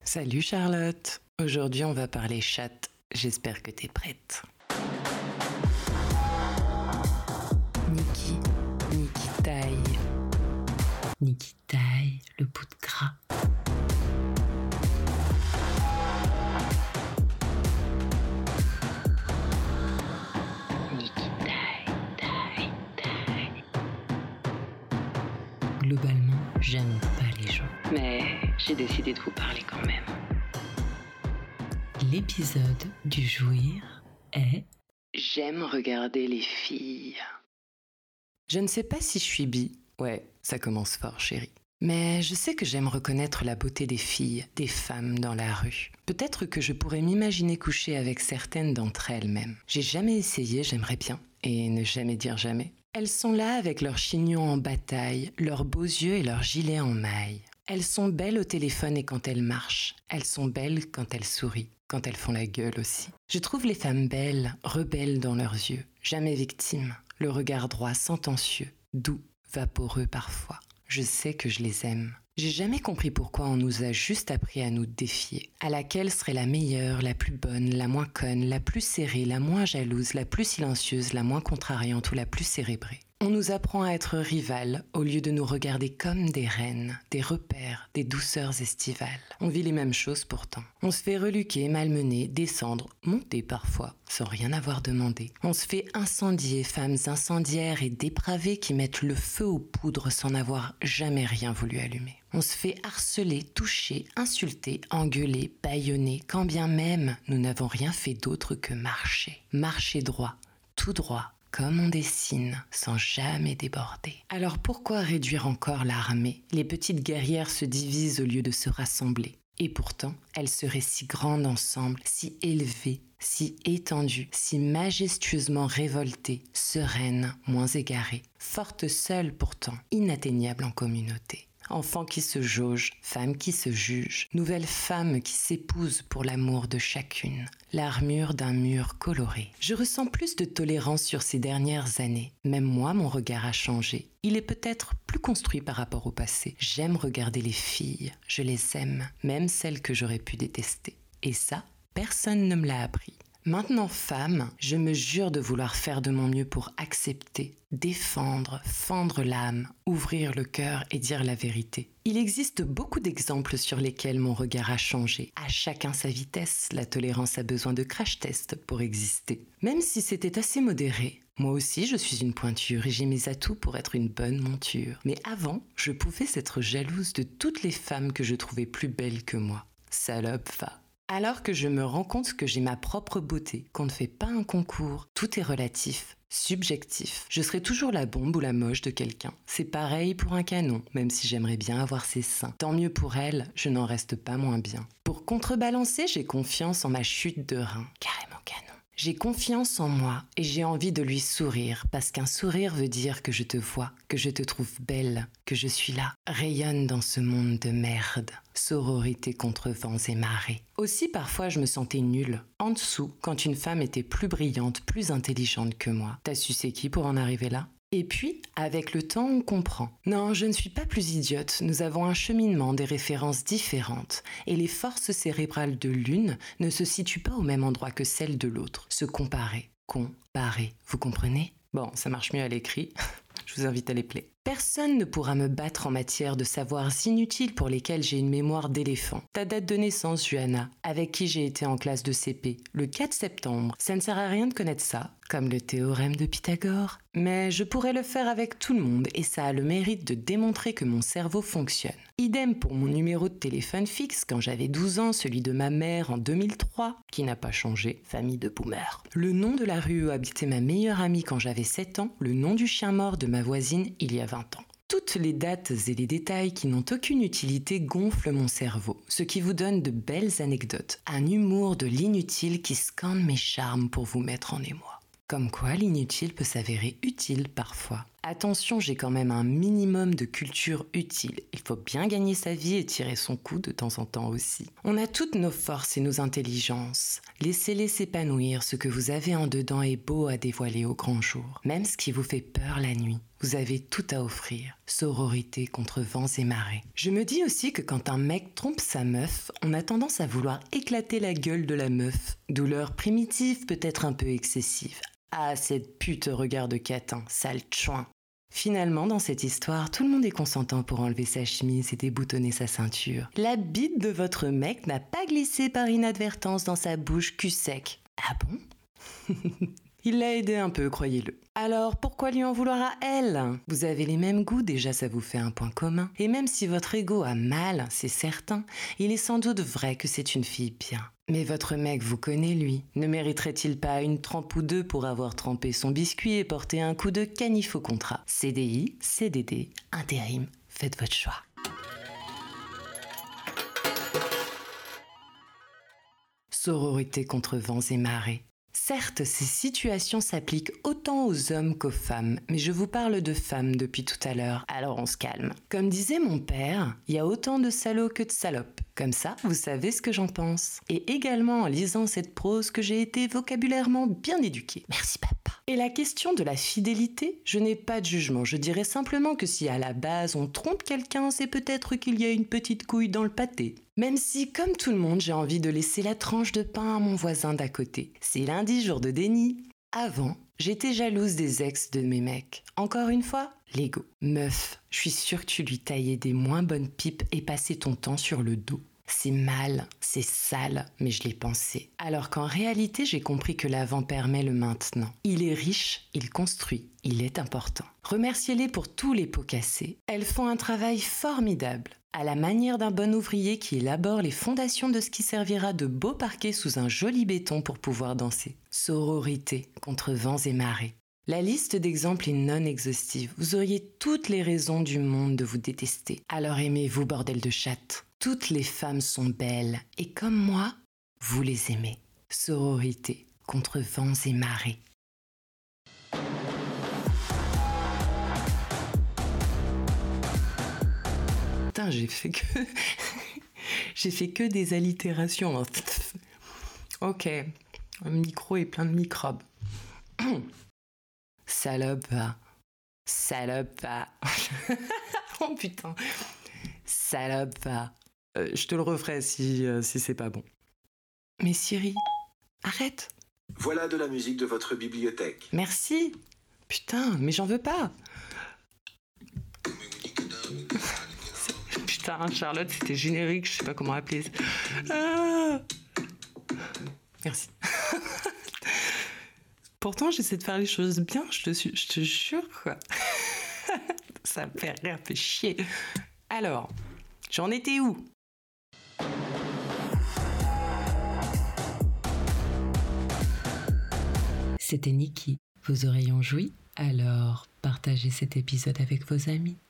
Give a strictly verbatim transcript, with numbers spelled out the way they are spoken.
Salut Charlotte, aujourd'hui on va parler chatte, j'espère que t'es prête. Niki, Niki taille. Niki taille le bout de gras. Niki taille, taille, taille. Globalement, j'aime pas les gens, mais j'ai décidé de vous parler quand même. L'épisode du jouir est « J'aime regarder les filles ». Je ne sais pas si je suis bi. Ouais, ça commence fort, chérie. Mais je sais que j'aime reconnaître la beauté des filles, des femmes dans la rue. Peut-être que je pourrais m'imaginer coucher avec certaines d'entre elles même. J'ai jamais essayé, j'aimerais bien. Et ne jamais dire jamais. Elles sont là avec leurs chignons en bataille, leurs beaux yeux et leurs gilets en maille. Elles sont belles au téléphone et quand elles marchent. Elles sont belles quand elles sourient, quand elles font la gueule aussi. Je trouve les femmes belles, rebelles dans leurs yeux, jamais victimes, le regard droit, sentencieux, doux, vaporeux parfois. Je sais que je les aime. J'ai jamais compris pourquoi on nous a juste appris à nous défier. À laquelle serait la meilleure, la plus bonne, la moins conne, la plus serrée, la moins jalouse, la plus silencieuse, la moins contrariante ou la plus cérébrée. On nous apprend à être rivales au lieu de nous regarder comme des reines, des repères, des douceurs estivales. On vit les mêmes choses pourtant. On se fait reluquer, malmener, descendre, monter parfois, sans rien avoir demandé. On se fait incendier, femmes incendiaires et dépravées qui mettent le feu aux poudres sans n'avoir jamais rien voulu allumer. On se fait harceler, toucher, insulter, engueuler, bâillonner, quand bien même nous n'avons rien fait d'autre que marcher. Marcher droit, tout droit. Comme on dessine, sans jamais déborder. Alors pourquoi réduire encore l'armée ? Les petites guerrières se divisent au lieu de se rassembler. Et pourtant, elles seraient si grandes ensemble, si élevées, si étendues, si majestueusement révoltées, sereines, moins égarées, fortes seules pourtant, inatteignables en communauté. Enfants qui se jaugent, femmes qui se jugent, nouvelles femmes qui s'épousent pour l'amour de chacune, l'armure d'un mur coloré. Je ressens plus de tolérance sur ces dernières années. Même moi, mon regard a changé. Il est peut-être plus construit par rapport au passé. J'aime regarder les filles, je les aime, même celles que j'aurais pu détester. Et ça, personne ne me l'a appris. Maintenant femme, je me jure de vouloir faire de mon mieux pour accepter, défendre, fendre l'âme, ouvrir le cœur et dire la vérité. Il existe beaucoup d'exemples sur lesquels mon regard a changé. À chacun sa vitesse, la tolérance a besoin de crash tests pour exister. Même si c'était assez modéré. Moi aussi, je suis une pointure et j'ai mes atouts pour être une bonne monture. Mais avant, je pouvais être jalouse de toutes les femmes que je trouvais plus belles que moi. Salope, va. Alors que je me rends compte que j'ai ma propre beauté, qu'on ne fait pas un concours, tout est relatif, subjectif. Je serai toujours la bombe ou la moche de quelqu'un. C'est pareil pour un canon, même si j'aimerais bien avoir ses seins. Tant mieux pour elle, je n'en reste pas moins bien. Pour contrebalancer, j'ai confiance en ma chute de rein. Carrément canon. J'ai confiance en moi et j'ai envie de lui sourire parce qu'un sourire veut dire que je te vois, que je te trouve belle, que je suis là. Rayonne dans ce monde de merde. Sororité contre vents et marées. Aussi parfois je me sentais nulle, en dessous, quand une femme était plus brillante, plus intelligente que moi. T'as su c'est qui pour en arriver là ? Et puis, avec le temps, on comprend. Non, je ne suis pas plus idiote, nous avons un cheminement, des références différentes. Et les forces cérébrales de l'une ne se situent pas au même endroit que celles de l'autre. Se comparer, comparer, vous comprenez ? Bon, ça marche mieux à l'écrit, je vous invite à les play. Personne ne pourra me battre en matière de savoirs inutiles pour lesquels j'ai une mémoire d'éléphant. Ta date de naissance, Johanna, avec qui j'ai été en classe de C P, le quatre septembre. Ça ne sert à rien de connaître ça, comme le théorème de Pythagore. Mais je pourrais le faire avec tout le monde et ça a le mérite de démontrer que mon cerveau fonctionne. Idem pour mon numéro de téléphone fixe quand j'avais douze ans, celui de ma mère en deux mille trois, qui n'a pas changé, famille de boomers. Le nom de la rue où habitait ma meilleure amie quand j'avais sept ans, le nom du chien mort de ma voisine il y a vingt ans. Toutes les dates et les détails qui n'ont aucune utilité gonflent mon cerveau, ce qui vous donne de belles anecdotes, un humour de l'inutile qui scande mes charmes pour vous mettre en émoi. Comme quoi l'inutile peut s'avérer utile parfois. Attention, j'ai quand même un minimum de culture utile. Il faut bien gagner sa vie et tirer son coup de temps en temps aussi. On a toutes nos forces et nos intelligences. Laissez-les s'épanouir, ce que vous avez en dedans est beau à dévoiler au grand jour. Même ce qui vous fait peur la nuit. vous avez tout à offrir. Sororité contre vents et marées. Je me dis aussi que quand un mec trompe sa meuf, on a tendance à vouloir éclater la gueule de la meuf. Douleur primitive, peut-être un peu excessive. Ah, cette pute regard de catin, sale chouin. Finalement, dans cette histoire, tout le monde est consentant pour enlever sa chemise et déboutonner sa ceinture. La bite de votre mec n'a pas glissé par inadvertance dans sa bouche cul sec. Ah bon? Il l'a aidé un peu, croyez-le. Alors, pourquoi lui en vouloir à elle? Vous avez les mêmes goûts, déjà ça vous fait un point commun. Et même si votre ego a mal, c'est certain, il est sans doute vrai que c'est une fille bien. Mais votre mec vous connaît, lui. Ne mériterait-il pas une trempe ou deux pour avoir trempé son biscuit et porté un coup de canif au contrat? C D I, C D D, intérim, faites votre choix. Sororité contre vents et marées. Certes, ces situations s'appliquent autant aux hommes qu'aux femmes, mais je vous parle de femmes depuis tout à l'heure, alors on se calme. Comme disait mon père, il y a autant de salauds que de salopes. Comme ça, vous savez ce que j'en pense. Et également en lisant cette prose que j'ai été vocabulairement bien éduquée. Merci papa. Et la question de la fidélité, je n'ai pas de jugement. Je dirais simplement que si à la base on trompe quelqu'un, c'est peut-être qu'il y a une petite couille dans le pâté. Même si, comme tout le monde, j'ai envie de laisser la tranche de pain à mon voisin d'à côté. C'est lundi, jour de déni. Avant, j'étais jalouse des ex de mes mecs. Encore une fois, l'ego. Meuf, je suis sûre que tu lui taillais des moins bonnes pipes et passais ton temps sur le dos. C'est mal, c'est sale, mais je l'ai pensé. Alors qu'en réalité, j'ai compris que l'avant permet le maintenant. Il est riche, il construit, il est important. Remerciez-les pour tous les pots cassés. Elles font un travail formidable, à la manière d'un bon ouvrier qui élabore les fondations de ce qui servira de beau parquet sous un joli béton pour pouvoir danser. Sororité contre vents et marées. La liste d'exemples est non exhaustive. Vous auriez toutes les raisons du monde de vous détester. Alors aimez-vous, bordel de chatte. Toutes les femmes sont belles, et comme moi, vous les aimez. Sororité contre vents et marées. Putain, j'ai fait que... j'ai fait que des allitérations. Ok, le micro est plein de microbes. Salope va. Salope va. Oh putain. Salope va. Euh, je te le referai si, euh, si c'est pas bon. Mais Siri, arrête. Voilà de la musique de votre bibliothèque. Merci. Putain, mais j'en veux pas. Putain, Charlotte, c'était générique, je sais pas comment appeler. Ah. Merci. Pourtant, j'essaie de faire les choses bien, je te, je te jure, quoi. Ça me fait rire, fait chier. Alors, j'en étais où? C'était Niki. Vos oreilles ont joui? Alors, partagez cet épisode avec vos amis.